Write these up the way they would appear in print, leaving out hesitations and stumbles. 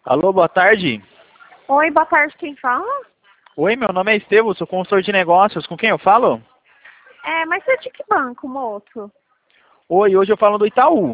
Alô, boa tarde. Oi, boa tarde, quem fala? Oi, meu nome é Estevam, sou consultor de negócios. Com quem eu falo? Mas você é de que banco, moço? Oi, hoje eu falo do Itaú.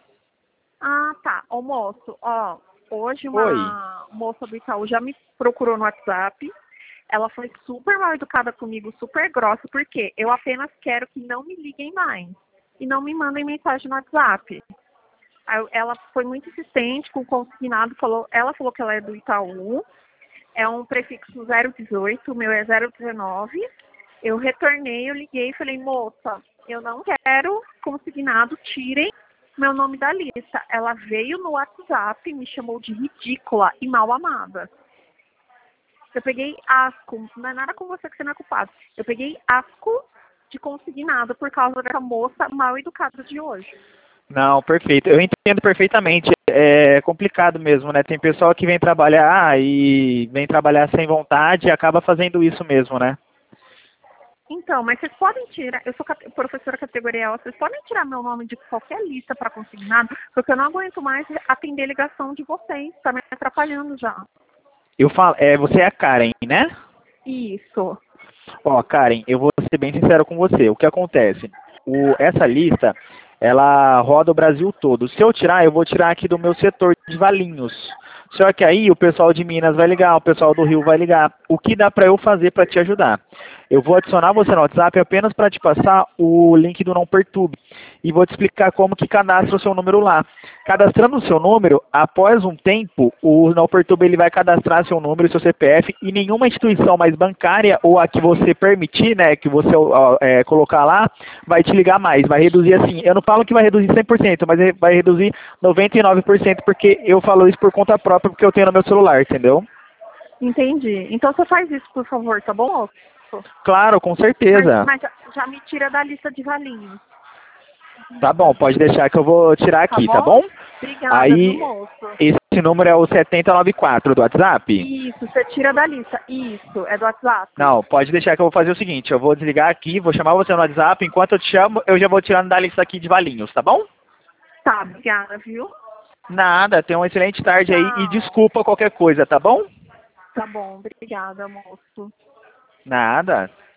Ah, tá. Ô, moço, ó, hoje Oi. uma moça do Itaú já me procurou no WhatsApp. Ela foi super mal educada comigo, super grossa, porque eu apenas quero que não me liguem mais e não me mandem mensagem no WhatsApp. Ela foi muito insistente com o consignado, ela falou que ela é do Itaú, é um prefixo 018, o meu é 019. Eu retornei, eu liguei e falei, moça, eu não quero consignado, tirem meu nome da lista. Ela veio no WhatsApp e me chamou de ridícula e mal amada. Eu peguei asco, não é nada com você que você não é culpado. Eu peguei asco de consignado por causa dessa moça mal educada de hoje. Não, perfeito. Eu entendo perfeitamente. É complicado mesmo, né? Tem pessoal que vem trabalhar e vem trabalhar sem vontade e acaba fazendo isso mesmo, né? Então, mas vocês podem tirar, eu sou professora categoria A, vocês podem tirar meu nome de qualquer lista para consignado, porque eu não aguento mais atender ligação de vocês, está me atrapalhando já. Eu falo, você é a Karen, né? Isso. Ó, Karen, eu vou ser bem sincero com você. O que acontece? Essa lista, ela roda o Brasil todo. Se eu tirar, eu vou tirar aqui do meu setor de Valinhos. Só que aí o pessoal de Minas vai ligar, o pessoal do Rio vai ligar. O que dá para eu fazer para te ajudar? Eu vou adicionar você no WhatsApp apenas para te passar o link do Não Perturbe e vou te explicar como que cadastra o seu número lá. Cadastrando o seu número, após um tempo, o Não Perturbe ele vai cadastrar seu número e seu CPF e nenhuma instituição mais bancária ou a que você permitir, né, que você colocar lá, vai te ligar mais. Vai reduzir assim, eu não falo que vai reduzir 100%, mas vai reduzir 99% porque eu falo isso por conta própria porque eu tenho no meu celular, entendeu? Entendi. Então você faz isso, por favor, tá bom, moço? Claro, com Mas, certeza. mas já me tira da lista de valinhos, Tá bom, pode deixar que eu vou tirar tá aqui, tá bom? bom? Obrigada, viu, Aí, moço? esse número é o 7094 do WhatsApp? Isso, você tira da lista. Isso, é do WhatsApp. Não, pode deixar que eu vou fazer o seguinte, eu vou desligar aqui, vou chamar você no WhatsApp, enquanto eu te chamo, eu já vou tirando da lista aqui de Valinhos, tá bom? Tá, obrigada, viu? Nada, tenha uma excelente tarde aí e Tchau. desculpa qualquer coisa, tá bom? Tá bom, obrigada, moço. Nada.